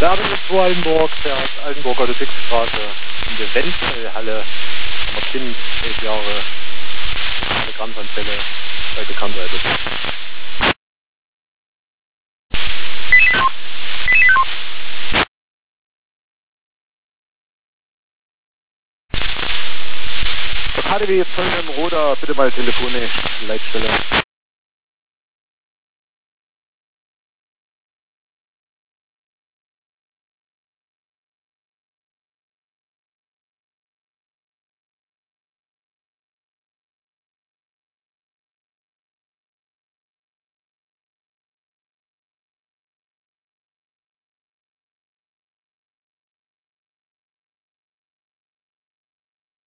Werbung zu Altenburg, der Altenburger Ludwigsstraße, in der Wenzelhalle, am Kind, 11 Jahre, eine Krampfanfälle bei bekannter Epilepsie. KDW Zollheim Roda, bitte mal telefonisch, Leitstelle.